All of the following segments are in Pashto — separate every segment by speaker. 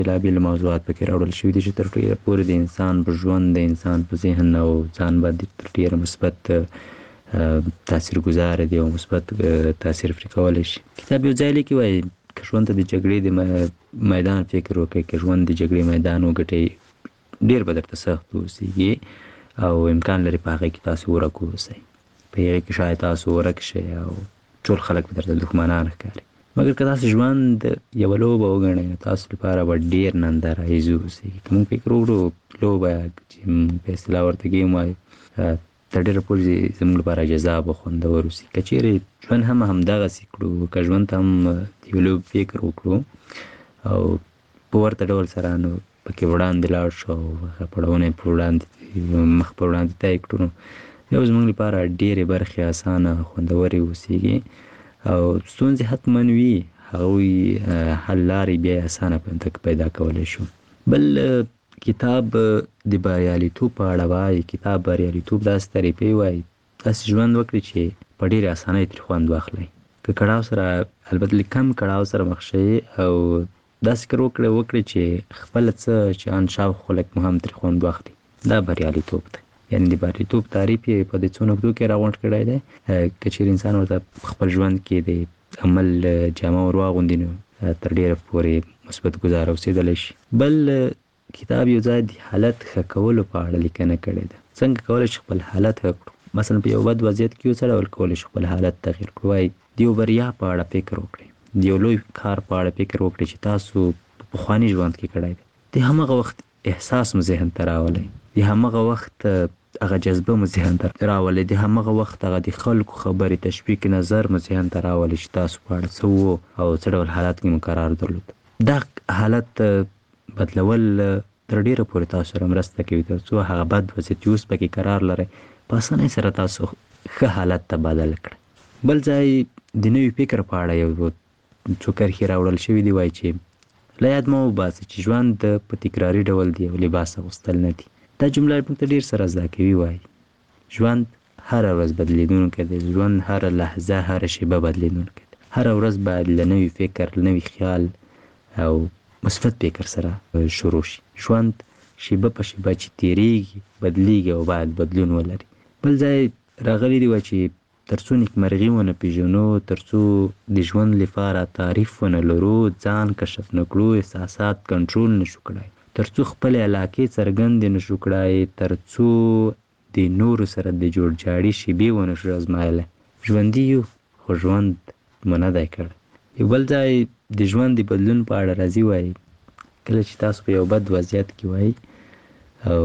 Speaker 1: بېلابېل موضوعات پکې راوړل شوي دي چې تر ډېره پورې د انسان په ژوند، د انسان په ذهن او ځان باندې تر ډېره مثبت تاثیرګذاره دي او مثبت تاثیر پرې کولی شي. کتاب یو ځای لیکي وایي که ژوند ته د جګړې د میدان فکر وکړئ، که ژوند د جګړې میدان وګټئ، ډېر به درته سخت واوسېږي او امکان لري په هغې کې تاسو ورک واوسئ. په هغې کې شاید تاسو ورک شئ او ټول خلک به درته دښمنان ښکاري. مګر که تاسو ژوند یوه لوبه وګڼئ نو تاسو لپاره به ډېر نندارایز واوسېږي. که موږ فکر وکړو لوبه چې په اصطلاح ورته ګیم وایو تر ډېره پورې زموږ لپاره جذاب او خوندور اوسي. که چیرې ژوند هم همدغسې کړو، که ژوند ته هم د یو لوبې فکر وکړو او په ورته ډول سره نو پکې وړاندې لاړ شو او پړاوونه یې مخ په وړاندې طی کړو نو یو زموږ لپاره ډېرې برخې اسانه خوندورې اوسېږي او ستونزې حتما وي، هغوی حل لارې بیا یې اسانه پیدا کولی شو. بل کتاب د بریالیتوب په اړه وایي. کتاب بریالیتوب داسې تعریفوي، وایي داسې ژوند وکړئ چې په ډېرې اسانۍ ترې خوند واخلئ. که کړاو سره، البته له کم کړاو سره مخ شئ او داسې کار وکړئ چې خپله څه چې ان شاوخوا خلک مو هم ترې خوند واخلي. دا بریالیتوب دی. یعنې د بریالیتوب تعریف یې په دې څو نقطو کې راغونډ کړی دی. که چېرې انسان ورته خپل ژوند کې د عمل جامه ور واغوندي نو تر ډېره پورې مثبت ګزاره اوسېدلی شي. بل کتاب یو ځای د حالت ښه کولو په اړه لیکنه کړې ده. څنګه کولی شو خپل حالت ښه کړو؟ مثلا په یو بد وضعیت کې یو څه ډول کولی شو خپل حالت تغییر کړو؟ وایي د یو بریا په اړه فکر وکړئ، د یو لوی کار په اړه فکر وکړئ چې تاسو په پخواني ژوند کې کړی دی. د همغه وخت احساس مو ذهن ته راولئ، د همغه وخت هغه جذبه مو ذهن ته راولئ، د همغه وخت هغه د خلکو خبرې، تشویق نظر مو ذهن ته راولئ چې تاسو په اړه څه وو او څه ډول حالات کې مو قرار درلود. دا حالت بدلول تر ډېره پورې تاسو سره مرسته کوي تر څو هغه بد وضعیت چې اوس پکې قرار لرئ په اسانۍ سره تاسو ښه حالت ته بدل کړئ. بل ځای د نوي فکر په اړه یو څو کرښې راوړل شوي دي. وایي چې له یاد مه وباسئ چې ژوند په تکراري ډول د یو لباس اغوستل نه دي. دا جمله موږ ته ډېر سره زده کوي. وایي ژوند هره ورځ بدلېدونکی دی، ژوند هره لحظه، هره شیبه بدلېدونکی دی. هره ورځ باید له نوي فکر، نوي خیال او مثبت فکر سره شروع شي. ژوند شیبه په شیبه چې تیریږي بدلیږي او باید بدلون ولري. بل ځای راغلی دی چې تر څو نیکمرغي ونه پېژنو، تر څو د ژوند لپاره تعریف ونه لرو، ځان کشف نه کړو، احساسات کنټرول نشو کړای، تر څو خپلې علاقې څرګندې نشو کړای، تر څو د نورو سره د جوړجاړي شیبې ونه شو ازمایلی، ژوندي یو خو ژوند مو نه دی کړی. یو بل ځای د ژوند د بدلون په اړه راځي. وایي کله چې تاسو په یو بد وضعیت کې وایي او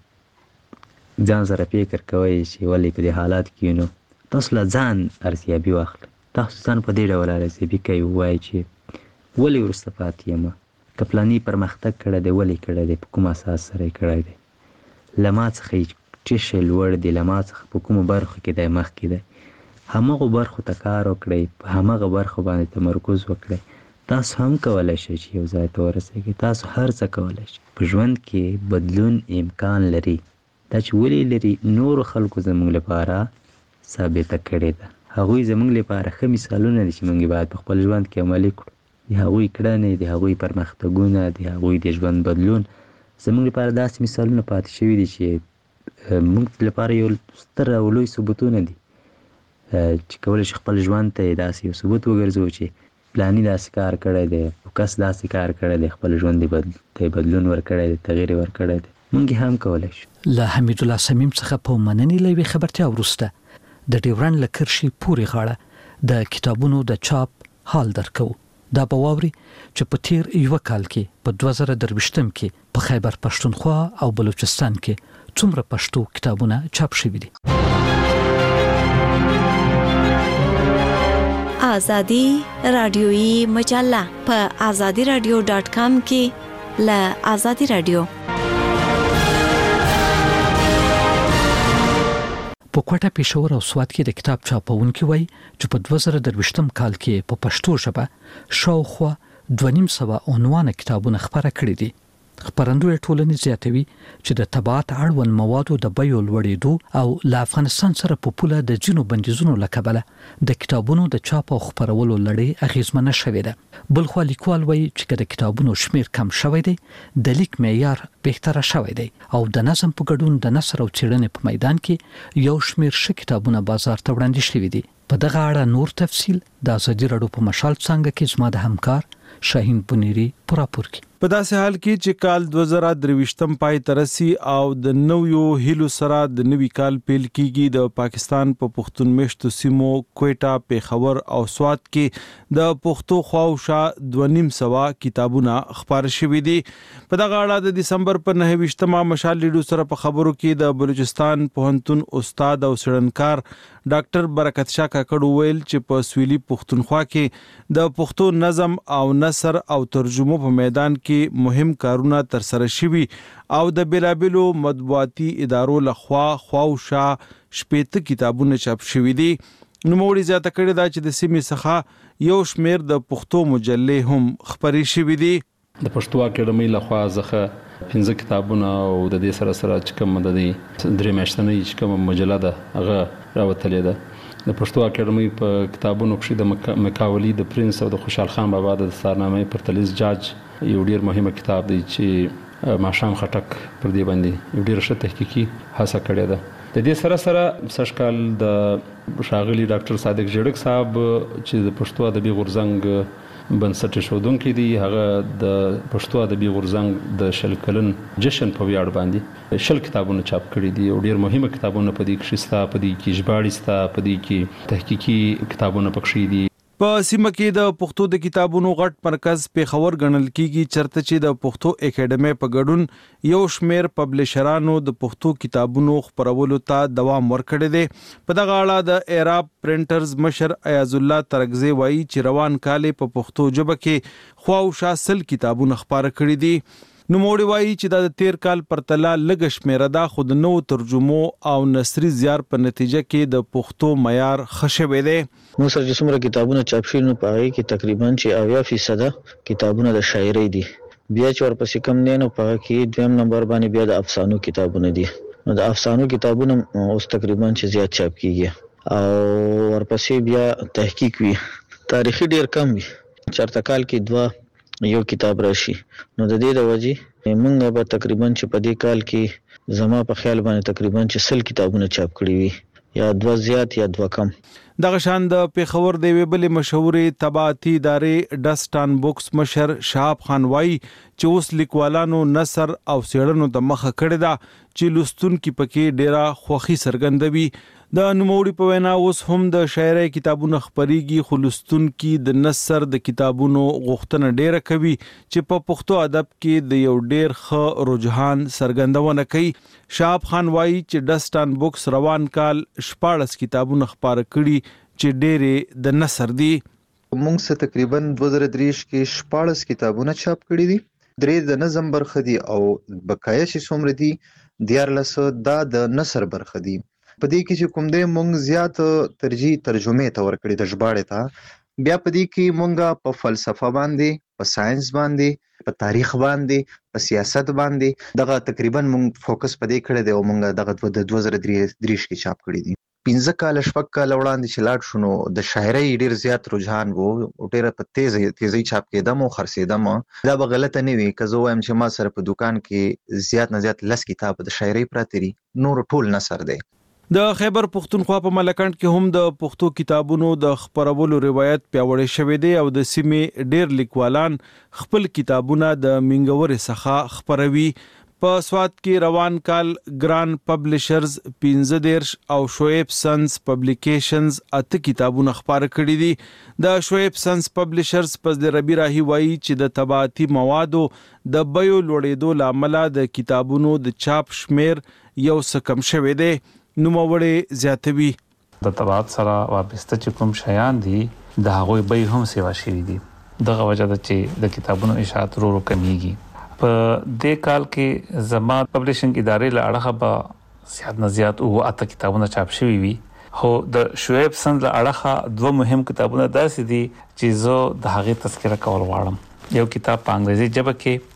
Speaker 1: ځان سره فکر کوئ چې ولې په دې حالات کې نو تاسو له ځان ارزیابي واخلئ. تاسو ځان په دې ډول ارزیابي کوئ، وایي چې ولې وروسته پاتې یم، که پلاني پرمختګ کړی دی ولې کړی دی، په کوم اساس سره یې کړی دی، له ما څخه څه شی لوړ دی، له ما څخه په کومو برخو کې دی مخکې دی. همغو برخو ته کار وکړئ، په همغه برخو باندې تمرکز وکړئ. تاسو هم کولی شئ چې یو ځای ته ورسېږئ. تاسو هر څه کولی شئ. په ژوند کې بدلون امکان لري. دا چې ولې لري، نورو خلکو زموږ لپاره ثابته کړې ده. هغوی زموږ لپاره ښه مثالونه دي چې موږ باید په خپل ژوند کې عملي کړو. د هغوی کړنې، د هغوی پرمختګونه، د هغوی د ژوند بدلون زموږ لپاره داسې مثالونه پاتې شوي دي چې موږ لپاره یو ستر او لوی ثبوتونه دي چې کولی شي خپل ژوند ته یې داسې یو ثبوت وګرځوو چې پلاني داسې کار کړی دی، کس داسې کار کړی دی، خپل ژوند ته بدلون ورکړی دی، تغییر ورکړی دی. موږ هم کولی شو.
Speaker 2: له حمید الله صمیم څخه په مننې له یوې خبرتیا وروسته د ډیورنډ له کرښې پورې غاړه د کتابونو د چاپ حال درکو. دا به واوري چې په تیر یو کال کې په 2023 کې په خیبر پښتونخوا او بلوچستان کې څومره پښتو کتابونه چاپ شوي دي.
Speaker 3: آزادی رادیویی مجله په azadiradio.com کې ل آزادی رادیو.
Speaker 2: په کوټه پېښور او سوات کې د کتاب چاپونکي وایي چې په 2023 کال کې په پښتو ژبه شاوخوا 250 عنوان کتابونه خپاره کړي دي. خبرندوی ټولنې زیاتوي چې د تبعات اړوند موادو د بیو لوړېدو او له افغانستان سره په پوله د جنو بندیزونو لکبله د کتابونو د چاپ او خبرولو لړۍ اغیزمنه شوې ده. بل خو لیکوال وایي چې د کتابونو شمیر کم شوی دی، د لیک معیار بهتره شوی دی او د نظم په ګډون د نثر او څېړنې په میدان کې یو شمیر ښه کتابونه بازار ته وړاندې شوي دي. په دغه اړه نور تفصیل د ازادي راډیو په مشال څنګه کې زما د همکار شاهین پنيري پراپور کی.
Speaker 4: په داسې حال کې چې کال 2023 پای ترسي او د نویو هیلو سره د نوي کال پیل کیږي، د پاکستان په پښتون میشتو سیمو کوټا، پیښور او سوات کې د پښتو خواوشا 2.5 کتابونه خبر شوي دي. په دغه اړه د دسمبر په 29مه مشال لیډو سره په خبرو کې د بلوچستان پوهنتون استاد او څېړنکار ډاکټر برکت شاه کاکړ ویل چې په سویلي پښتونخوا کې د پښتو نظم او نثر او ترجمو په میدان کې مهم کارونه تر سره شوي او د بیلابلو مطبوعاتي ادارو لخوا خواوشا 80 کتابونه چاپ شوي دي. نوموړي زیاته کړې ده چې د سیمې څخه یو شمیر د پښتو مجلې هم خبرې شوي دي.
Speaker 5: د پښتو اکیډمۍ لخوا ځخه 15 کتابونه او د دې سره سره چې کوم د دې درې میاشتنۍ چې کوم مجله ده هغه راوتلې ده. د پښتو اکیډمۍ په کتابونو کې د مکاولی د پرنس او د خوشحال خان بابا د دستارنامې پرتلیز جاج یو ډیر مهمه کتاب دی چې ماشام خټک پر دې باندې یو ډیر ښه تحقیقي هڅه کړې ده. د دې سره سره سشکال د شاغلی ډاکټر صادق جړک صاحب چې د پښتو ادبي غورځنګ بنسټ شودونکو دی، هغه د پښتو ادبي غورځنګ د شل کلن جشن په ویاړ باندې شل کتابونه چاپ کړي دي او ډیر مهمه کتابونه په دې کې شته، په دې کې ژباړې شته، په دې کې تحقیقي کتابونه پکښې دي.
Speaker 4: په سیمه کې د پښتو د کتابونو غټ مرکز پیښور ګڼل کیږي، چرته چې د پښتو اکیډمۍ په ګډون یو شمیر پبلشرانو د پښتو کتابونو خپرولو ته دوام ورکړی دی. په دغه اړه د ایراب پرنټرز مشر ایاز الله ترکزی وایي چې روان کال په پښتو ژبه کې خواوشا 100 کتابونه خپاره کړي دي. نوموړي وایي چې د تیر کال پرتله لږ شمیره ده، خو د نوو ترجمو او نثري زیار په نتیجه کې د پښتو معیار ښه شوی دی.
Speaker 6: نو سره چې څومره کتابونه چاپ شوي نو په هغې کې تقریبا چې 80% کتابونه د شاعرۍ دي. بیا چې ورپسې کم دی نو په هغه کې دویم نمبر باندې بیا د افسانو کتابونه دي. نو د افسانو کتابونه اوس تقریبا چې زیات چاپ کیږي او ورپسې بیا تحقیق وي، تاریخي ډیر کم وي، چرته کال کې 2 یو کتاب راشي. نو د دې د وجې موږ به تقریبا چې په دې کال کې زما په خیال باندې تقریبا چې 100 کتابونه چاپ کړي وي، یا 2 زیات یا 2 کم.
Speaker 4: دغه شان د پیښور د ویبل مشهوري طباعتي ادارې ډسټان بوکس مشر شهاب خان وایي چې اوس لیکوالانو نثر او څېړنو ته مخه کړې ده چې لوستونکي پکې ډیره خوښي څرګندوي. د نوموړي په وینا اوس هم د شاعرۍ کتابونه خپرېږي، خو لوستونکي د نثر د کتابونو غوښتنه ډیره کوي چې په پښتو ادب کې د یو ډیر ښه رجحان څرګندونه کوي. شهاب خان وایي چې ډسټان بوکس روان کال 14 کتابونه خپاره کړي چې ډېرې د نثر دي.
Speaker 7: موږ څه تقریبا 2023 کې 14 کتابونه چاپ کړي دي، 3 د نظم برخه دي او بقایا چې څومره دي 14 دا د نثر برخه دي. په دې کې چې کوم دی موږ زیات ترجیح ترجمه ته ورکړي د ژباړې ته. بیا په دې کې موږ په فلسفه باندې، په ساينس باندې، په تاریخ باندې، په سیاست باندې دغه تقریبا موږ فوکس په دې کړی دی او موږ دغه د 2023 کې چاپ کړی دي. 15 کال شپږ کال وړاندې چې لاړ شو نو د شاعرۍ ډیر زیات رجحان وو او ډیره په تیزی چاپ کېدم او خرڅېدم. دا به غلطه نه وي که زه وایم چې ما سره په دکان کې زیات نه زیات 10 کتاب د شاعرۍ پراته دي، نور ټول نثر دی.
Speaker 4: د خیبر پښتونخوا په ملکند کې هم د پښتو کتابونو د خپرولو روایت پیاوړی شوی دی او د سیمې ډیر لیکوالان خپل کتابونه د منګورې څخه خپروي. په سوات کې روان کال ګران پبلشرز 15 او شعیب سنس پبلیکیشنز 8 کتابونه خپاره کړي دي. د شعیب سنس پبلشرز پس د ربی راهی وایي چې د طباعتي موادو د بیو لوړېدو لامل د کتابونو د چاپ شمیر یو څه کم شوی دی. نوموړي زیاتوي
Speaker 8: د طباعت سره وابسته چې کوم شیان دي د هغوی بیې هم سیوا شوي دي. دغه وجه ده چې د کتابونو اشاعت ورو کمیږي. په دې کال کې زما پبلشنګ ادارې له اړخه به زیات نه زیات 8 کتابونه چاپ شوي وي، خو د شعیب سند له اړخه 2 مهم کتابونه داسې دي چې زه د هغې تذکره کول غواړم. یو کتاب په انګریزي ژبه کې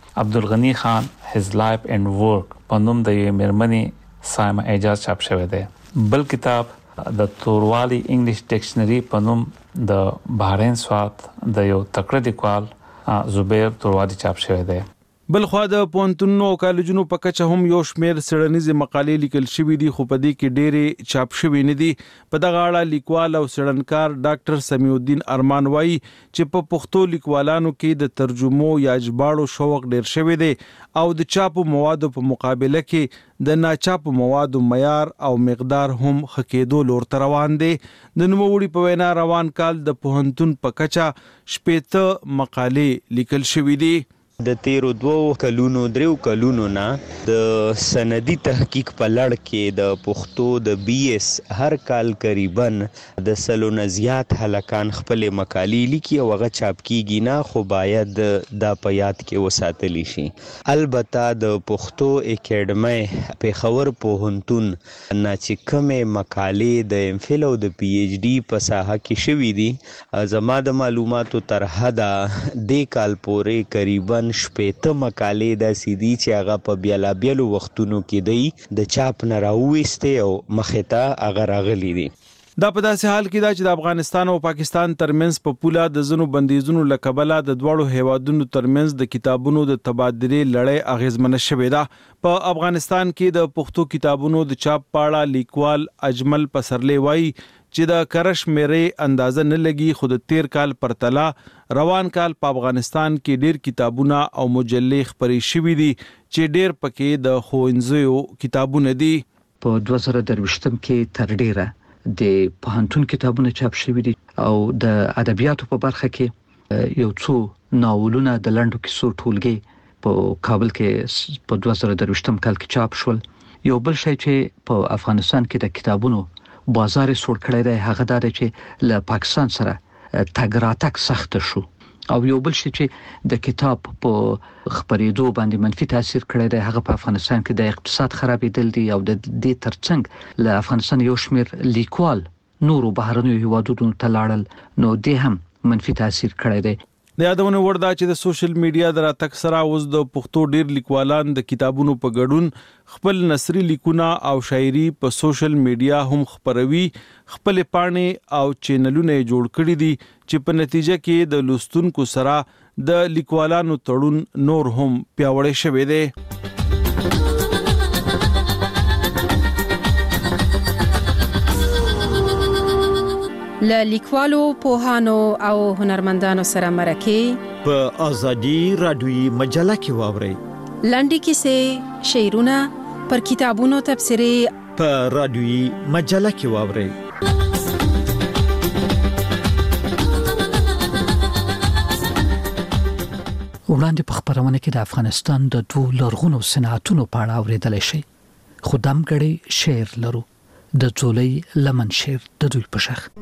Speaker 8: عبدالغنی خان his life and work په نوم د یو مېرمنې سایمه اعجاز چاپ شوی دی. بل کتاب د توروالي انګلیش ډکشنری په نوم د بحرین سوات د یو تکړه لیکوال زبیر توروالي چاپ شوی دی.
Speaker 4: بل خو د پونتونو او کالجونو په کچه هم یو شمیر سړنیزه مقالې لیکل شوې دي خو په دې کې ډېرې چاپ شوې نه دي. په دغه اړه لیکوال او سړنکار ډاکټر سمیع الدین ارمان وایي چې په پښتو لیکوالانو کې د ترجمو یا ژباړو شوق ډېر شوی دی او د چاپو موادو په مقابله کې د ناچاپو موادو معیار او مقدار هم ښه کېدو لور ته روان دی. د نوموړي په وینا روان کال د پوهنتون په کچه 80 مقالې لیکل شوې دي.
Speaker 9: د تیرو 2 کلونو 3 کلونو نه د سندي تحقیق په لړ کې د پښتو د BS هر کال قریبا د سلو نه زیات هلکان خپل مقالې لیکي او هغه چاپ کیږي نه خو باید د په یاد کې وساتلی شي. البته د پښتو اکیډمي پیښور پوهنتون نه چې کومه مقالې د MPhil او د PhD په ساحه کې شوې دي زما د معلوماتو تر حده د کال پورې قریبا 80 مقالې د سیدی چې هغه په بیلابیلو وختونو کې دی د چاپ نه راوېستې او مخې ته هغه راغلي دي.
Speaker 4: دا په داسې حال کې دا چې د افغانستان او پاکستان ترمنځ په پوله د ځینو بندیزونو له کبله د دواړو هیوادونو ترمنځ د کتابونو د تبادلې لړۍ اغیزمنه شوې ده. په افغانستان کې د پښتو کتابونو د چاپ پاړه لیکوال اجمل پسرلی وایي چې د کرش مېرې اندازه نه لګي خو د تیر کال پرتله روان کال په افغانستان کې ډېر کتابونه او مجلې خپرې شوي دي چې ډېر پکې د ښوونځیو کتابونه دي.
Speaker 2: په 2023 کې تر ډیره د پوهنتون کتابونه چاپ شوي دي او د ادبیاتو په برخه کې یو څو ناولونه د لنډو کیسو ټولګي په کابل کې په 2023 کال کې چاپ شول. یو بل شی چې په افغانستان کې د کتابونو بازار سوړ کړی دی هغه دا چې له پاکستان سره تګ راتګ سخت شو او یو بل شی چې د کتاب په خبرېدو باندې منفي تاثیر کړی دی هغه په افغانستان کې د اقتصاد خرابېدل دي او د دې ترڅنګ له افغانستان یو شمیر لیکوال نورو بهرنیو هیوادونو ته لاړل نو دې هم منفي تاثیر کړی دی.
Speaker 4: د یادونه وړ ده چې د سوشل میډیا د راتګ سره اوس د پښتو ډېر لیکوالان د کتابونو په ګډون خپل نثري لیکونه او شاعري په سوشل میډیا هم خپروي. خپل پاڼې او چینلونه جوړ کړي دي چې په نتیجه کې د لوستونکو سره د لیکوالانو تړون نور هم پیاوړی شوی دی.
Speaker 10: له لیکوالو پوهانو او هنرمندانو سره مرکه
Speaker 11: په ازادي رادیوي مجله کې واورئ.
Speaker 10: لنډې کیسې، شعرونه، پر کتابونو تبصرې
Speaker 11: په رادیوي مجله کې واورئ.
Speaker 2: وړاندې په خبرونه کې د افغانستان د 2 لرغونو صنعتونو په اړه اوریدل شي. خو دمګړی شعر لرو د ځولۍ لمن شعر د دوی په شخ.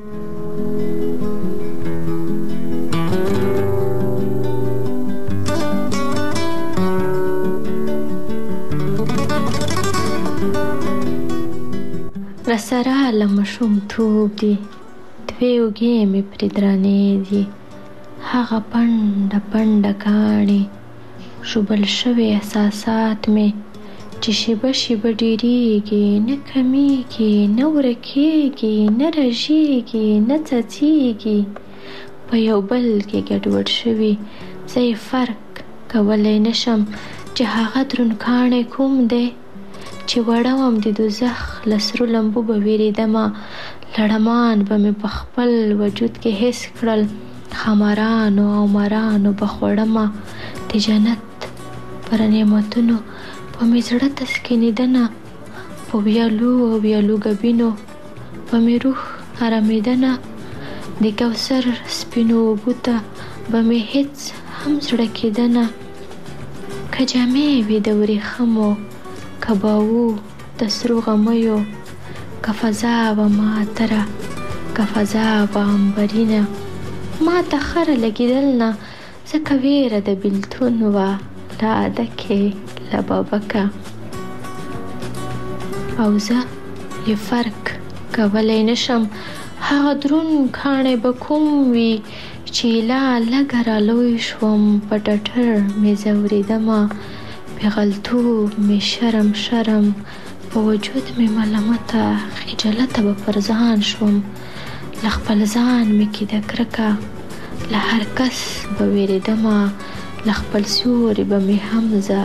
Speaker 12: رسره لمشوم توب دی دوی وګې مې پرې درانې دي هغه پنډه پنډه کاڼې شوبل شوي احساسات مې چې شیبه شیبه ډېرېږي نه کمیږي نه ورکېږي نه رژېږي نه څڅېږي په یو بل کې ګډوډ شوي زه یې فرق کولی نشم چې هغه دروند کاڼی کوم دی چې وړوم د دوزخ له سرو لمبو به وېرېدمه لړمان به مې په خپل وجود کې حس کړل خمرانو او مرانو به خوړمه د جنت پر نعمتونو په مې زړه تسکینېدنه په ویالو او ویالو ګبینو په مې روح ارامېدنه د کوثر سپینو اوبو ته به مې هېڅ هم زړه کېدنه که جامې وي د ورېښمو که باو د سرو غمیو که فضا وه معطره که فضا وه عنبرینه ما ته خره لګېدل نه ځکه ویره د بېلتون وه له عدکې له بابکه او زه یې فرق کولی نشم هغه دروند کاڼی به کوم وي چې لا لږه رالوی شوم په ټټر مې ځورېدمه بېغلتوب مې شرم په وجود مې ملامته خجالته به پر ځان شوم له خپل ځان مې کېده کرکه له هر کس به وېرېدمه له خپل سیوري به مې هم زه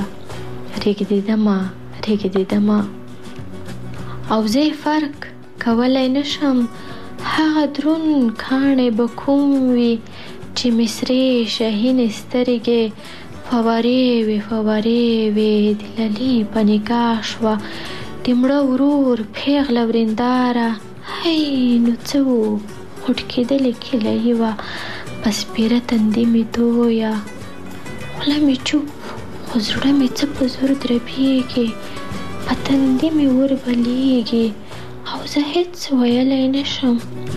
Speaker 12: رېږدېدمه او زه فرق کولی نشم هغه دروند کاڼې به کوم وي چې مې سرې شهینې سترګې فوارې وې د للي په نګاه شوه د مړه ورور پیغله ورېنداره هی نو څه و غوټ کېدلې کیلهیي وه په سپېره تندي مې تویه خوله مې چوپ خو زړه مې څه په زور دربېږي په تندي مې وربلیږي او زه هېڅ ویلی نشم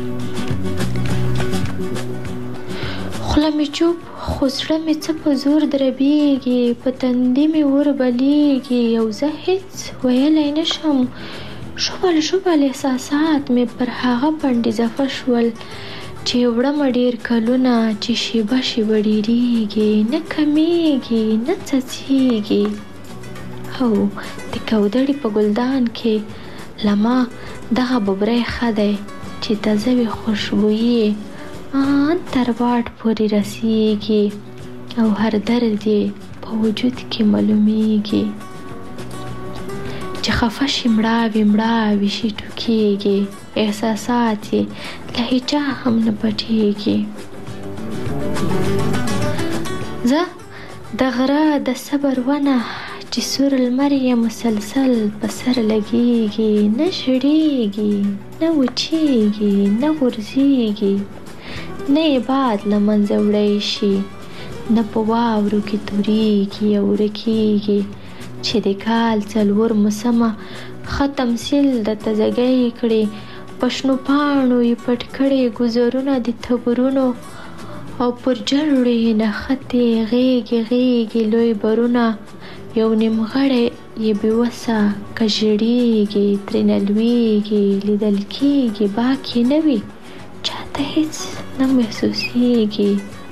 Speaker 12: خوله مې چوپ خو زړه مې څه په زور دربېږي په تندي مې وربلیږي او زه هېڅ ویلی نشم شوبل احساسات مې پر هغه باندې زفه شول چې وړمه ډېر کلونه چې شیبه ډېرېږي نه کمیږي نه څڅېږي او د کودړې په ګلدان کې له ما دغه ببری ښه دی چې تازه وي خوشبويي ان تر واټ پورې رسیږي او هر درد یې په وجود کې معلومیږي چې خفه شي مړاوي شي ټوکېږي احساسات یې له هیچا هم نه پټېږي زه د غره د صبر ونه چې سور لمر یې مسلسل په سر لګېږي نه ژړېږي نه وچېږي نه غورځېږي نه یې باد له منځه وړی شي نه په واورو کې تورېږي او ورکېږي چې د کال 4 موسمه ښه تمثیل د تازهګۍ کړي په شنو پاڼو یې پټ کړي ګذرونه د تبرونو او پر جړو یې نښتې غېږې لوی برونه یو نیمغړی یې بېوسه که ژړېږي ترېنه لوېږي لیدل کېږي باک یې نه وي چاته هېڅ نه محسوسېږي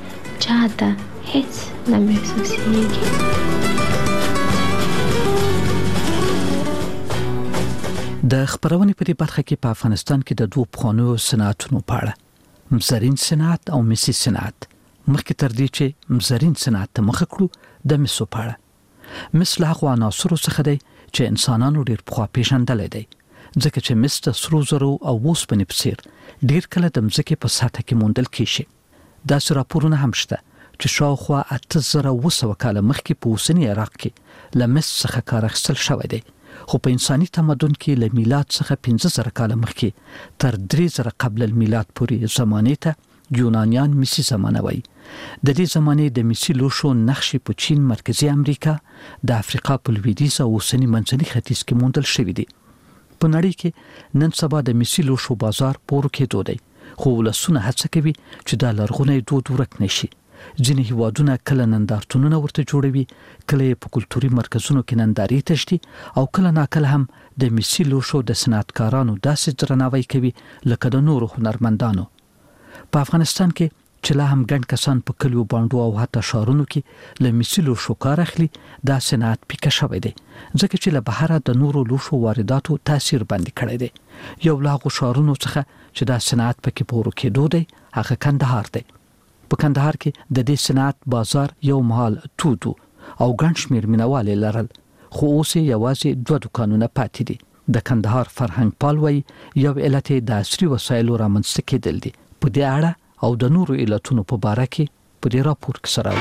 Speaker 2: د خبرونې په دې برخه کې په افغانستان کې د دوه پخوانیو صنعتونو په اړه مزرین صنعت او مسی صنعت مخکې تر دې چې مزرین صنعت ته مخه کړو د مسو په اړه مثل هغه عناصرو څخه دی چې انسانانو ډېر پخوا پیژندلی دی ځکه چې مس د سرو زرو او اوسپنې په څیر ډېر کله د مځکې په سطحه کې موندل کېږي داسې راپورونه هم شته چې شاوخوا 8700 کاله مخکې په اوسني عراق کې له مس څخه کار اخیستل شوی دی خو په انساني تمدن کې له میلاد څخه 15000 کاله مخکې تر 3000 قبل المیلاد پورې زمانه ته یونانیان مسی زمانه وایي د دې زمانه د مسی لوښو نقشې په چین مرکزی امریکا د افریقا په لویدیځ او اوسنی منځني ختیځ کې موندل شوی دی په نړۍ کې نن سبا د مسی لوښو بازار پورو کې دودي خو ولسونه هڅه کوي چې دا لرغونی دود ورک نشي ځینې هیوادونه کله نندارتونونه ورته جوړوي کله په کلتوري مرکزونو کې ننداري تشتي او کله ناکله هم د مسی لوښو د صنعتکارانو داسې درناوی کوي لکه د نورو هنرمندانو په افغانستان کې چې لا هم ګڼ کسان په کلیو باندې او حتی شهرونو کې له مسی لوښو کار اخلي دا صنعت پیکه شوی دی ځکه چې له بهره د نورو لوښو وارداتو تاثیر باندې کړی دی یو لا غو شهرونو څخه چې دا صنعت پکې پورو کې دودي هغه کندهار دی په کندهار کې د دې صنعت بازار یو مهال تودو او ګڼ شمېر مینوالې لرل خو اوس یوازې 2 دکانونه پاتې دي د کندهار فرهنګ پالوي یو علت د عصري وسایلو رامنځته کېدل دي په دې اړه او د نورو علتونو په اړه کې په دې راپور کې سره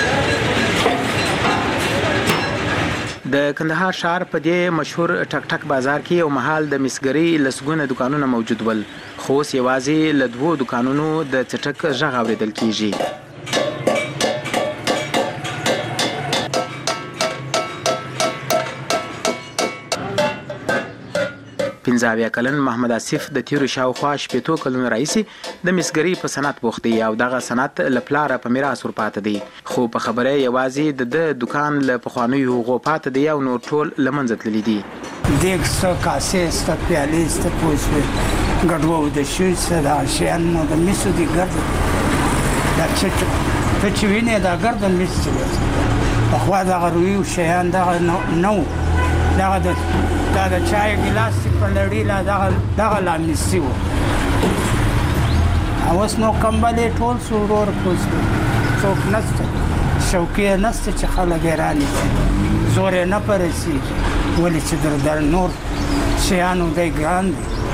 Speaker 13: د کندهار ښار په دې مشهور ټک ټک بازار کې یو محل د مسګري لسګونه دکانونه موجود ول خو یوازې له 2 دکانونو د چټک غږ اوریدل کیږي پنځاویا کلن محمد آصف د تیرو شاوخوا 8 کلونو راهیسې د مسګري په صنعت بوخت دی او دغه صنعت لپاره په میراث ورپاتې دی خو په خبره یوازې د دکان له پخوانیو هغو پاتې دی او نور ټول لمنځه تللی دی
Speaker 14: دیګ څه کاسې ست پیالې ست پوسوي ګډوو د شي څه د شیان نو د میسو دی ګرځي دا ته چې وینې دا ګردن مس چې پخوا دغه روي شیان دغه نو دغه د چای ګلاس په لړۍ لا دغه لا مسي و اوس نو کمبلې ټول سورور کوس څوک نشته شوقي نشته چې خلک راني زور نه پرسي ولې چې در نور شیانو دی ګران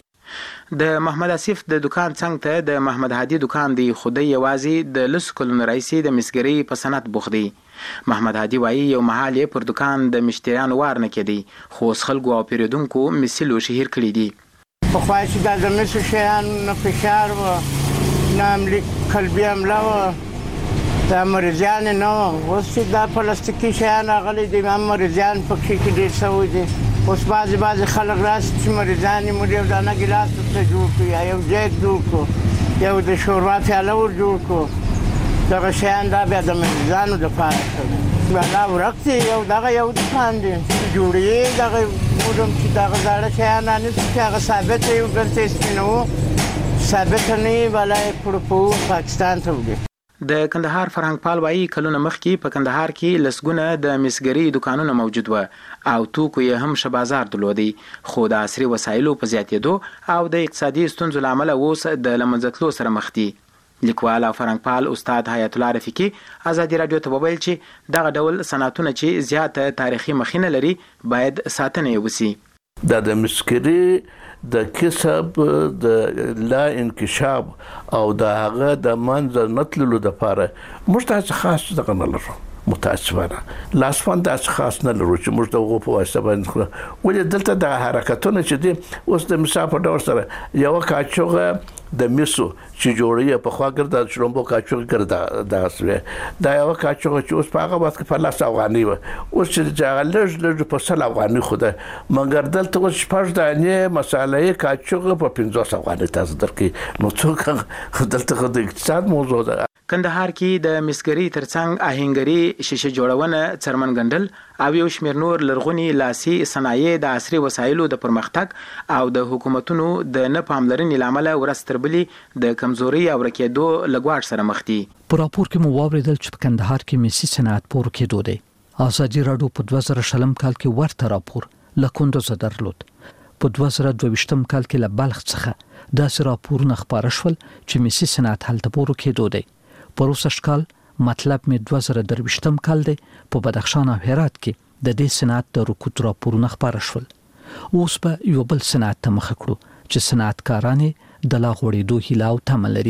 Speaker 14: دي
Speaker 13: د محمد اسف د دکان څنګ ته د محمد هادي دکان دی خدای یوازې د لس کلونو رئیسي د مسګري په صنعت بوخ دی. محمد هادي وایي یو محل پر دکان د مشتریانو وار نه کېدی خو خلکو او پیرودونکو مسلو شهیر کړی دي.
Speaker 14: په خوا چې د مسو شیان نه فشار و نه عملي قلبي عمله و دا مریضان نه اوس چې دا پلاستیکي شیان راغلي دي مریضان پکې کې ډېر شوي دي. اوس بعضې خلک راسي چې مریضان یې موږ یو دانه ګیلاس ورته جوړ کړو یا یو جیک جوړ کړو یو د شوروا پیاله ور جوړ کړو دغه شیان دا بیا د مریضانو دپاره کوي دا ورک دی دغه یو دکان دی چې جوړوي دغه موږ چې دغه زاړه شیان رانیسو چې هغه ثابت یو بل ته سپینوو ثابت نه وي بله یې پړپوو پاکستان ته وړي.
Speaker 13: د کندهار فرهنګ پال وایي کلونه مخکې په کندهار کې لسګونه د مسګري دکانونه موجود و او توکو یې هم ښه بازار درلودی خو د عصري وسایلو په زیاتېدو او د اقتصادي ستونزو له امله اوس د له منځه تلو سره مخ دي. لیکوال او فرهنګ پال استاد حیات الله رفیقي ازادي راډیو ته وویل چې دغه ډول صنعتونه چې زیاته تاریخي مخینه لري باید ساتنه یې وسي.
Speaker 15: د مسګري د کسب د لا انکشاف او د هغه د منځ نتللو لپاره موږ تاسو خاص دغه نه لرو متاسفانه لاسفند تاسو خاص نه لرو چې موږ دغه په واسطه باندې ولې دلته د حرکتونه چې دي اوس د مسافر ډول سره یو کاچوغه د میسو چې جوړیه په خوا ګرځا شلمبو کاچوغه ګرځا د اسوي دا یو کاچوغه چې اوس په هغه وخت کې په لاس افغاني و اوس چې لږ په سل افغاني خوده مګر دلته اوس شپږ دانې مسالې کاچوغه په 15 افغاني تاسو درکې نو څوک دلته د اقتصاد موضوع ده.
Speaker 13: کندهار کې د مسګري ترڅنګ آهنګري شیشه جوړونه څرمن ګندل او یو شمېر نور لرغوني لاسي صنایع د عصري وسایلو د پرمختګ او د حکومتونو د نه پاملرنې لامل ورستربلي د کمزوري او رکېدو لګواټ سره مخ دي.
Speaker 2: په راپور کې مو واوریدل چې په کندهار کې مسي صنعت پور کېدو دی. ازادي راډیو په 2000 کال کې ورته راپور لکوندو درلود. په 2022 کال کې له بلخ څخه داسې راپورونه خپاره شول چې مسي صنعت هلته پور کېدو دی. پروسش کال مطلب می 2023 کال دی په بدخشان او هرات کې د دې صنعت د رکود راپورونه خپاره شول. اوس په یو بل صنعت ته مخ کړو چې صنعتکارانه د لا غوړېدو هیله او تمه لري.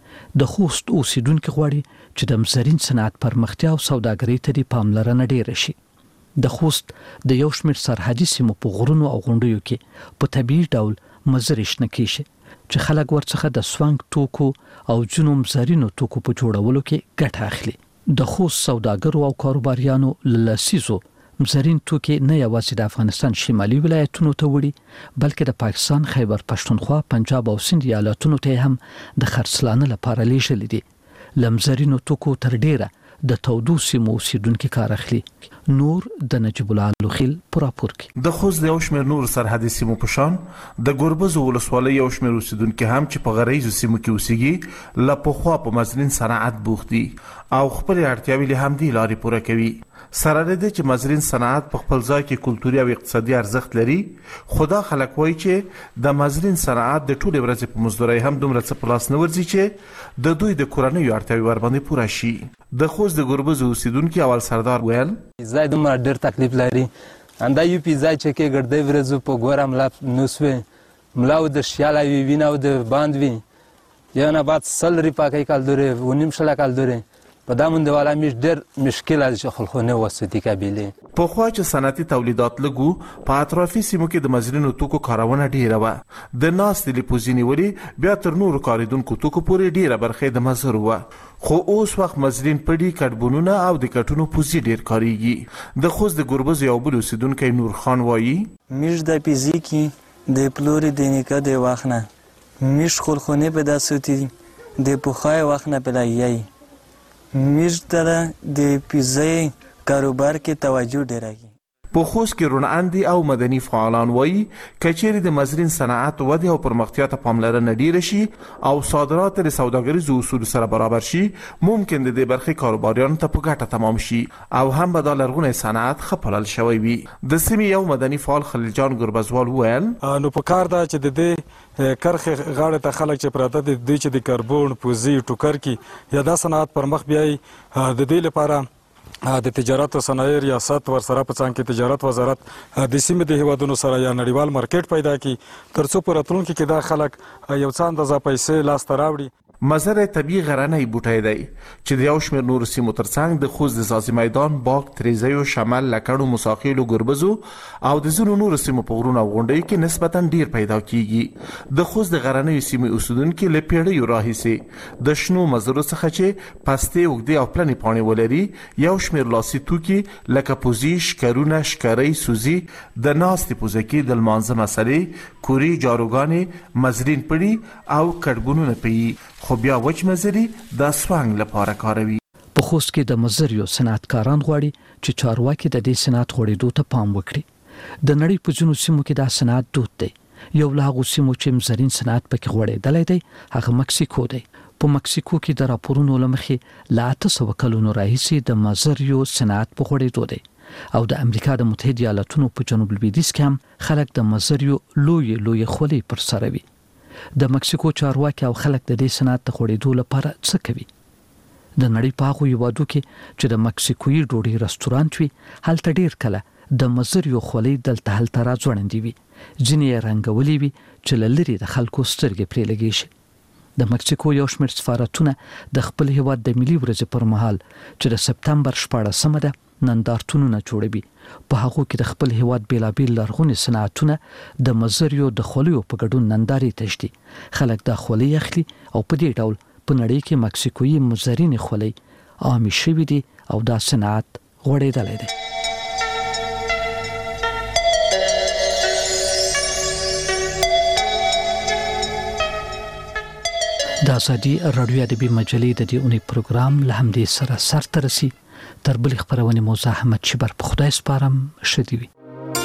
Speaker 2: د خوست اوسیدونکو غواړي چې د مزرین صنعت پرمختیا او سوداګرۍ ته د پاملرنه ډیره شي. د خوست د یو شمېر سرحدي سیمو په غرونو او غونډیو کې په طبیعي ډول مزرې شنه کیږي چې خلک ورڅخه د سوانګ توکو او جنوم زرینو توکو په جوړولو کې ګټه اخلي. د خوست سوداګرو او کاروباریانو لسیزو مزرین توکي نه یوازې د افغانستان شمالي ولایتونو ته وړي بلکې د پاکستان خیبر پښتونخوا پنجاب او سند ایالتونو ته هم د خرڅلانه لپاره لیږل دي. لمزرینو توکو تر ډیره د تودو سیمو اوسیدونکو کار اخلي. نور د نجیب الله لوخیل پر راپور کې
Speaker 4: د خوست د یو شمېر نور سرحدي سیمو په شان د ګوربز ولسوالۍ یو شمېر اوسیدونکو هم چې په غریزو سیمو کې اوسېږي لا په خوا په مزرین صنعت بوخت دي او خپل اړتیاوې له همدې لارې پوره کوي. سره دې چې مزرین صنعت په خپل ځای کې کلتوري او اقتصادي ارزښت لري خدا خلک وایي چې د مزرین صنعت د ټولې ورځې په مزدورۍ هم دومره څه په لاس نه ورځي چې د دوی د کورنیو اړتیاوې ورباندې پوره شي. د خوست د ګوربز اوسیدونکو اول سردار ویل
Speaker 16: زای دومره ډېر تکلیف لري انده یو پی ځای چې کې ګرځي ورځو په ګورم لا نوسوي ملاو د شیاله وی ویناو د باند وی یا نه بعد سل ری پاکي کال دوره ونیم شلا کال دوره په دامن دیواله مش ډېر مشکل از خلخونه وسدي قبيله
Speaker 4: په خوا چې صنعتي تولیدات لګو په اطرافي سیمو کې د مزرینو توکو کارونه ډیره و د ناس تلیپوزینی ولی بیا تر نور کاریدونکو توکو پورې ډیره برخه د مزر و خو اوس وخت مزرین پړي کډبونونه او د کټونو پوزي ډیر کاریږي. د خوست د ګوربز یو بل اوسیدونکو نور خان وایي
Speaker 17: مش د فزیکی د پلوري د نیکه د واخنه مش خلخونه په داسوتی د پوخای واخنه بلایي مش د پیزای کاروبار کې توجه ډیرایي.
Speaker 18: په خوست کې روڼاندي او مدني فعالان وایي کچېرې د مزرین صنعت ودې او پرمختیا ته پاملرنه ډیره شي او صادرات د سوداګریزو اصولو سره برابر شي، ممکن د دې برخې کاروباریانو ته په ګټه تمام شي او هم به دا لرغونی صنعت ښه پالل شوی وي. د سیمې یو مدني فعال خلیل جان ګربزوال وویل
Speaker 19: نو په کار دا چې د دې کرخې غاړې ته خلک چې پراته دي دوی چې د کاربن پوزي ټوکر کې یا دا صنعت پر مخ بیایي د دې لپاره د تجارت او صنایع ریاست ورسره په څنګ کې تجارت وزارت د سیمې د هیوادونو سره یا نړیوال مارکیټ پیدا کړي ترڅو په راتلونکي کې دا خلک یو څه اندازه پیسې لاس ته راوړي.
Speaker 18: مزر طبیعي غرنی بوټی دی چې د یو شمېر نورو سیمو ترڅنګ د خوست د ځاځي میدان، باغ، تریزیو، شمال، لکړو، مساقیلو، ګربزو او د ځینو نورو سیمو په غرونو او غونډیو کې نسبتا ډیر پیدا کیږي. د خوست د غرنیو سیمې اوسیدونکي له پیړیو راهیسې د شنو مزرو څخه چې پستې، اوږدې او پلنې پاڼې ولري یو شمېر لاسي توکي لکه پوزي، شکرونه، شکرۍ، سوزي، د ناستې پوزکي، د لمانځه مسلې، کوري، جاروګانې، مزرین پړي او کډبونونه پیي، خو بیا وچ مزري د سوانګ لپاره کاروي.
Speaker 2: په خوست کې د مزریو صنعتکاران غواړي چې چارواکي د دې صنعت غوړېدو ته پام وکړي. د نړۍ په ځینو سیمو کې دا صنعت دود دی. یو له هغو سیمو چې مزرین صنعت پکې غوړېدلی دی هغه مکسیکو دی. په مکسیکو کې د راپورونو له مخې له 800 کلونو راهیسې د مزریو صنعت په غوړېدو دی او د امریکا د متحده ایالاتونو په جنوب لویدیځ کې هم خلک د مزریو لوی خولۍ پر سر وي. د مکسیکو چارواکي او خلک د دې صنعت د غوړېدو لپاره څه کوي؟ د نړۍ په هغو هیوادو کې چې د مکسیکوي ډوډۍ رستورانت وي هلته ډیر کله د مزریو خولۍ دلته راځوړندې وي، ځینې یې رنګولې وي چې له لرې د خلکو سترګې پرې لګې شي. د مکسیکو یو شمېر سفارتونه د خپل هیواد د ملي ورځې پر مهال چې د سپتمبر 14 ده نندارتونونه جوړوي. په هغو کې د خپل هیواد بیلابیل لرغوني صنعتونه د مزریو د خولیو په ګډون نندارې تشدي. خلک دا خولۍ اخلي او په دې ډول په نړۍ کې مکسیکوي مزرینې خولۍ عامې شوي دي او دا صنعت غوړېدلی دی. د آزادي راډیو ادبي مجلې د دې اونۍ پروګرام له همدې سره سرته رسي. تر بلې خپرونې مو زه احمد شبر په خدای سپارم. ښه دې وي.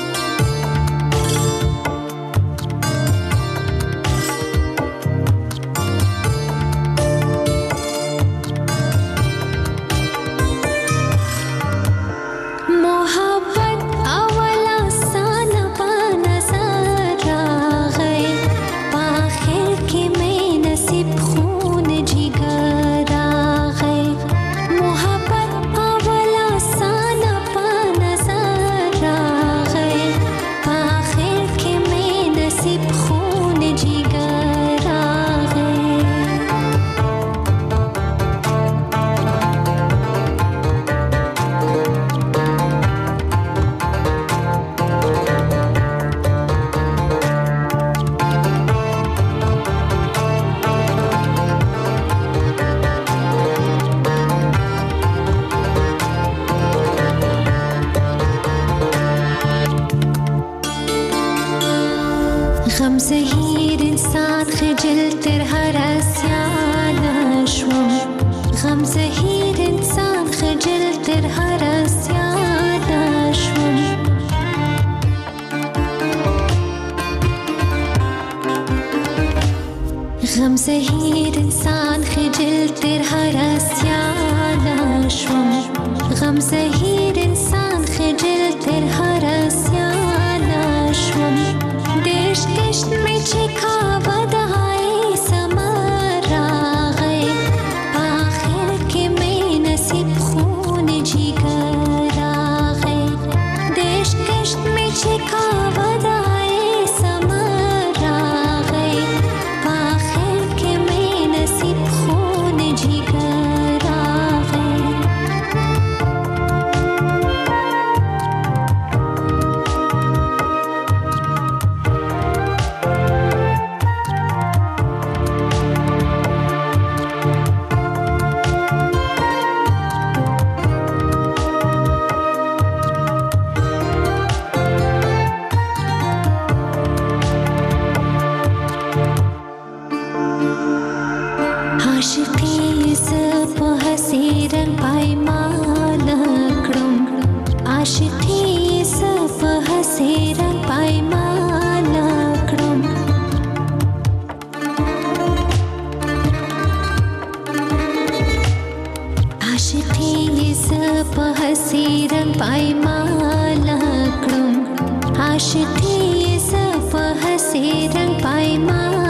Speaker 12: غم زهیر انسان خجل تر هر اسیان شوم، غم زهیر انسان خجل تر هر اسیان شوم. غم زهیر انسان خجل تر هر اسیان شوم، غم زهیر انسان خجل تر هر اسیان شوم. دشت دشت میں چکا ودائی سمر آگئے، آخر کے میں نصیب خون جگر آگئے. دشت دشت میں چکا ودائی سمر آگئے، آخر کے میں نصیب خون جگر آگئے. عاشقی ز په حسیرن پایمان کړم، عاشقی ز
Speaker 20: عاشقی صف حسی رنگ پایمان